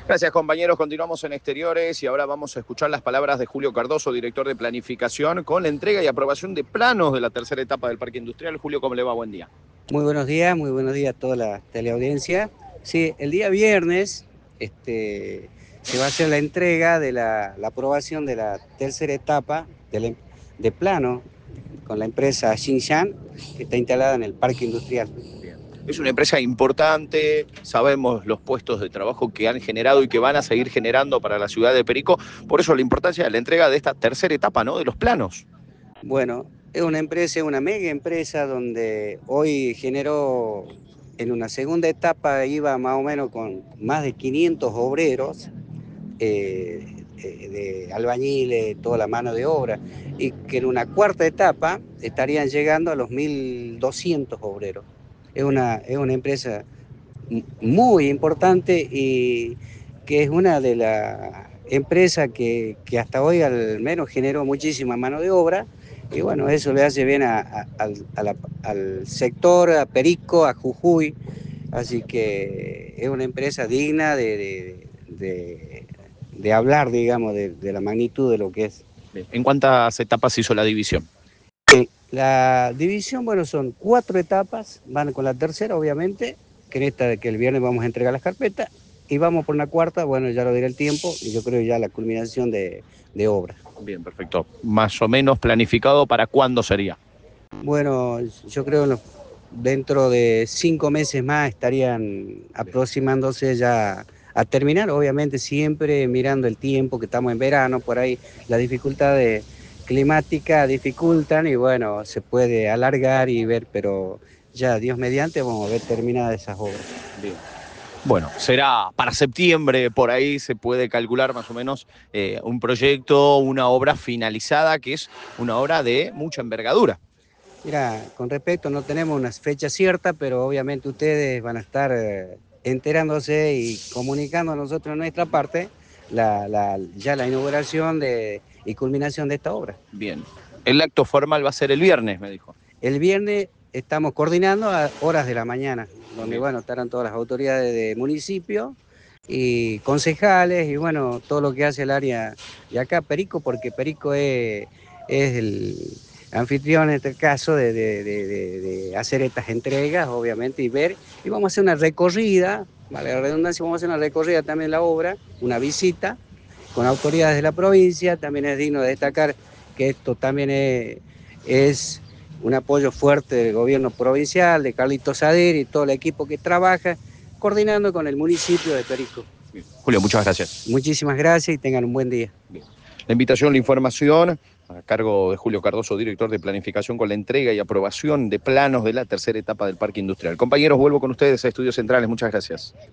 Gracias, compañeros. Continuamos en Exteriores y ahora vamos a escuchar las palabras de Julio Cardoso, director de Planificación, con la entrega y aprobación de planos de la tercera etapa del Parque Industrial. Julio, ¿cómo le va? Buen día. Muy buenos días a toda la teleaudiencia. Sí, el día viernes se va a hacer la entrega de la aprobación de la tercera etapa de plano con la empresa Xinjiang, que está instalada en el Parque Industrial. Bien. Es una empresa importante, sabemos los puestos de trabajo que han generado y que van a seguir generando para la ciudad de Perico, por eso la importancia de la entrega de esta tercera etapa, ¿no? De los planos. Bueno, es una empresa, una mega empresa donde hoy generó, en una segunda etapa iba más o menos con más de 500 obreros, de albañiles, toda la mano de obra, y que en una cuarta etapa estarían llegando a los 1.200 obreros. Es una empresa muy importante y que es una de las empresas que hasta hoy al menos generó muchísima mano de obra. Y bueno, eso le hace bien al sector, a Perico, a Jujuy. Así que es una empresa digna de hablar, digamos, de la magnitud de lo que es. Bien. ¿En cuántas etapas hizo la división? La división, bueno, son 4 etapas, van con la tercera, obviamente, que el viernes vamos a entregar las carpetas, y vamos por una cuarta, bueno, ya lo dirá el tiempo, y yo creo ya la culminación de obra. Bien, perfecto. Más o menos planificado para cuándo sería. Bueno, yo creo que dentro de 5 meses más estarían aproximándose ya a terminar, obviamente siempre mirando el tiempo, que estamos en verano, por ahí las dificultades climáticas dificultan y bueno, se puede alargar y ver, pero ya Dios mediante vamos a ver terminadas esas obras. Bien. Bueno, será para septiembre, por ahí se puede calcular más o menos un proyecto, una obra finalizada, que es una obra de mucha envergadura. Mira, con respecto, no tenemos una fecha cierta, pero obviamente ustedes van a estar enterándose y comunicando a nosotros en nuestra parte ya la inauguración y culminación de esta obra. Bien. El acto formal va a ser el viernes, me dijo. El viernes estamos coordinando a horas de la mañana, donde Bien. bueno, estarán todas las autoridades de municipio y concejales y bueno, todo lo que hace el área de acá, Perico, porque Perico es el anfitrión en este caso de hacer estas entregas, obviamente, y ver, y vamos a hacer una recorrida, vale la redundancia, vamos a hacer una recorrida también de la obra, una visita con autoridades de la provincia. También es digno de destacar que esto también es un apoyo fuerte del gobierno provincial, de Carlitos Sadir y todo el equipo que trabaja, coordinando con el municipio de Perico. Bien. Julio, muchas gracias. Muchísimas gracias y tengan un buen día. Bien. La invitación, la información, a cargo de Julio Cardoso, director de Planificación, con la entrega y aprobación de planos de la tercera etapa del Parque Industrial. Compañeros, vuelvo con ustedes a Estudios Centrales. Muchas gracias.